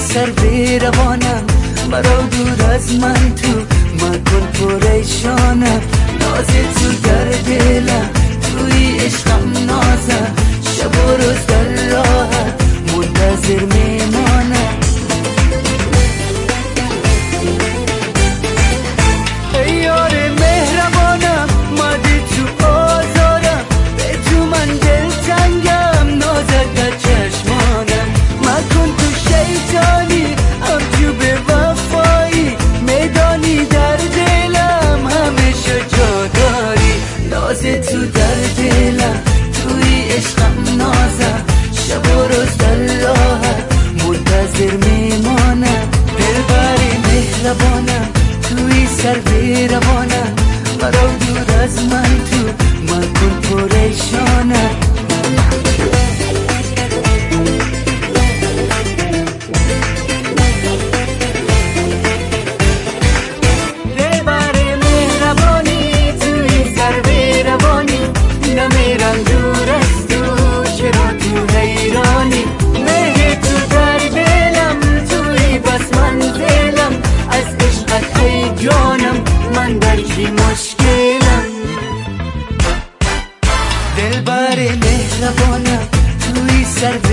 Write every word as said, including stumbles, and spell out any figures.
سر بیروانم، مرا دور از من تو مکن پریشانم. ناز تو در دلم، توی عشقم نازم، شب و روز در راحت منتظر میمانم. ای یار مهربانم، مادی تو آزارم، به تو من دلتنگم، نازت در چشمانم. مکن تو شیطانی، هم تو به وفایی، میدانی در دلم همیشه جا داری. ناز تو در دلم، توی عشقم نازم، شب و روز در راحت منتظر میمانم. دلبری مهربانم، توی سر بیروانم، مرا دور از من تو مکن پریشانم. نمیرم دور از تو، چرا تو حیرانی؟ مهر تو در دلم، توی بس من دلم، از عشقت ای جانم، من در چی مشکلم؟ دلبر مهربانم، توی سر